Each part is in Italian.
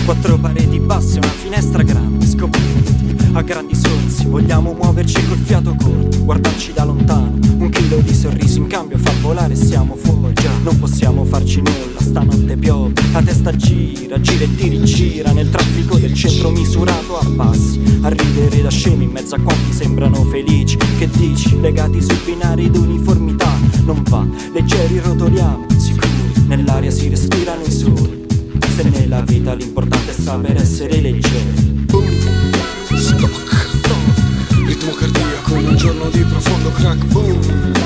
Quattro pareti basse, una finestra grande, scoperti a grandi sorsi. Vogliamo muoverci col fiato corto, guardarci da lontano. Un chilo di sorrisi in cambio fa volare, siamo fuori. Già, non possiamo farci nulla, stanotte piove. La testa gira, gira e ti rigira nel traffico del centro misurato a passi. A ridere da scemi in mezzo a quanti sembrano felici. Che dici? Legati su binari d'uniformità. Non va, leggeri rotoliamo, sicuri. Nell'aria si respirano i soli. Se nella vita l'importante è saper essere leggeri. Stock, ritmo cardiaco in un giorno di profondo crack. Boom,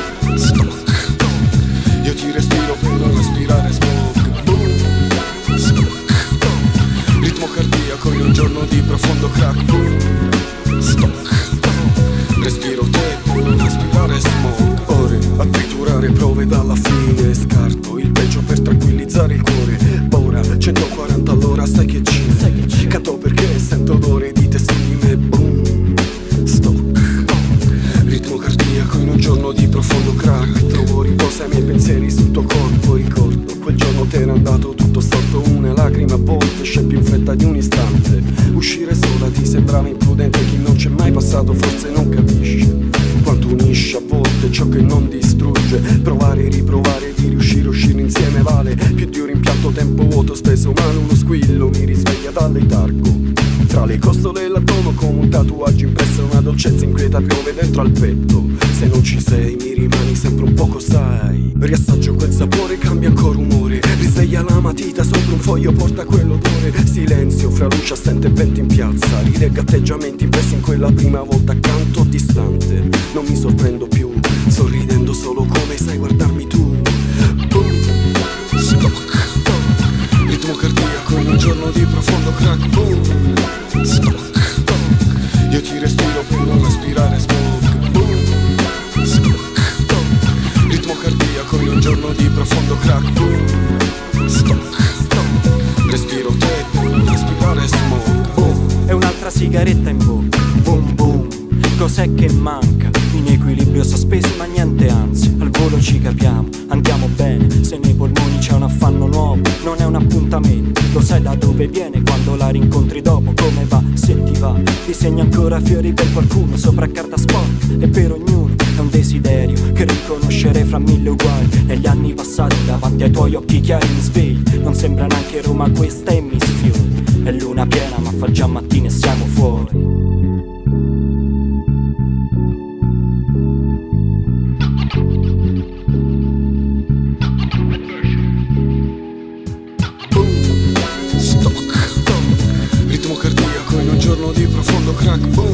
stock, io ti respiro per non respirare smoke. Boom, stock, ritmo cardiaco in un giorno di profondo crack. Boom, stock, respiro te per non respirare smoke. Ore a triturare prove dalla fine. Scarto il peggio per tranquillizzare il cuore. Paura 140 all'ora, sai che c'è. Canto perché sento odore di te stime. Boom, stock, ritmo cardiaco in un giorno di profondo crack. Trovo riposo ai miei pensieri sul tuo corpo. Ricordo quel giorno t'era andato tutto storto. Una lacrima a volte scempia in fretta di un istante. Uscire sola ti sembrava imprudente. Chi non c'è mai passato forse non capisce quanto unisce a volte ciò che non distrugge. Provare e riprovare di riuscire a uscire insieme vale più di un rimpianto, tempo vuoto speso male. Uno squillo mi risveglia dal letargo. Tra le costole e l'atomo come un tatuaggio impresso. Una dolcezza inquieta piove dentro al petto. Se non ci sei mi rimani sempre un poco, sai. Riassaggio quel sapore, cambia ancora umore. Risveglia la matita sopra un foglio, porta quell'odore. Silenzio fra luce assente e vento in piazza. Rileggo atteggiamenti impressi in quella prima volta. Accanto o distante, non mi sorprendo più. Sorridendo solo come sai guardarmi tu. Boom, stock, ritmo cardiaco in un giorno di profondo crack. Boom, stock, io ti respiro per non respirare smoke. Boom, stock, ritmo cardiaco in un giorno di profondo crack. Boom, stock, respiro te per non respirare smoke. Oh, è un'altra sigaretta in bocca. Boom boom, cos'è che manca? In equilibrio sospesi ma niente ansia. Al volo ci capiamo, andiamo bene. Se nei polmoni c'è un affanno nuovo, non è un appuntamento. Lo sai da dove viene quando la rincontri dopo. Come va, se ti va. Disegna ancora fiori per qualcuno sopra carta sporca. E per ognuno è un desiderio che riconoscerei fra mille uguali. Negli anni passati davanti ai tuoi occhi chiari mi svegli. Non sembra neanche Roma questa e mi sfiori. È luna piena ma fa già mattina e siamo fuori. Ritmo cardiaco in un giorno di profondo crack. Boom,